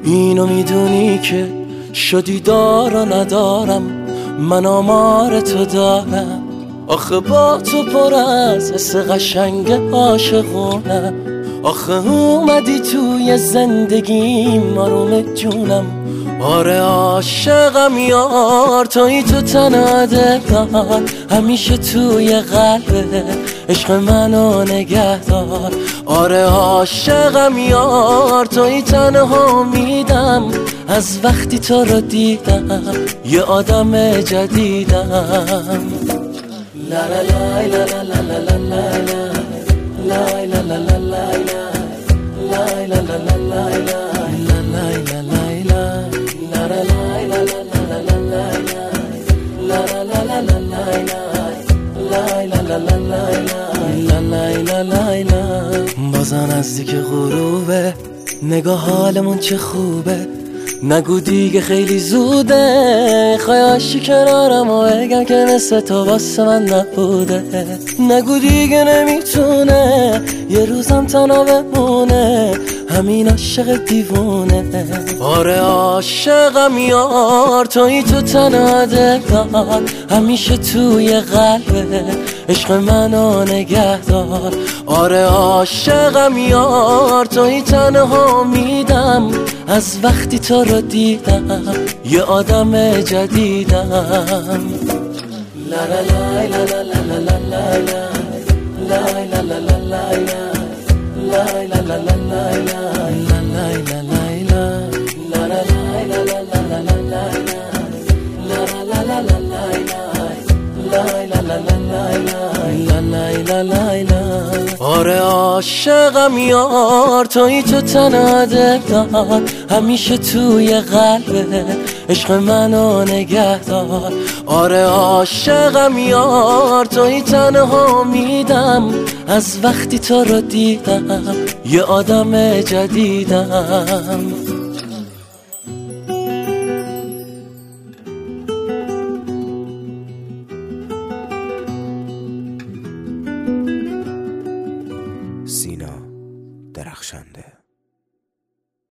اینو میدونی که شدی دار و ندارم، من آمار تو دارم. آخه با تو پر از حس قشنگ عاشقونم. آخه اومدی توی زندگیم آروم جونم. آره عاشقم یار، توی تو تنها دلم، همیشه توی قلبه عشق منو نگه دار. آره عاشقم یار، توی تنها میدم، از وقتی تو رو دیدم یه آدم جدیدم. لا لا لا لا لا لا لا لا لا لا لا بازم نزدیک غروبه، نگاه حالمون چه خوبه. نگو دیگه خیلی زوده، خواهی کنارم و بگم که مثل تو واسه من نبوده. نگو دیگه نمیتونه یه روزم تنها بمونه، همین عاشق دیوونه. آره عاشقم یار، توی تو تنها دلم، همیشه توی قلبه عشق منو نگه دار. آره عاشقم یار، توی تنها میدم، از وقتی تو رو دیدم یه آدم جدیدم. لا لا لا لا لا لا لا لا لا لا لا آره عاشقم یار، توی تو تنها دلم، همیشه توی قلبه عشق منو نگه دار. آره عاشقم یار، توی تنها میدم، از وقتی تو رو دیدم یه آدم جدیدم.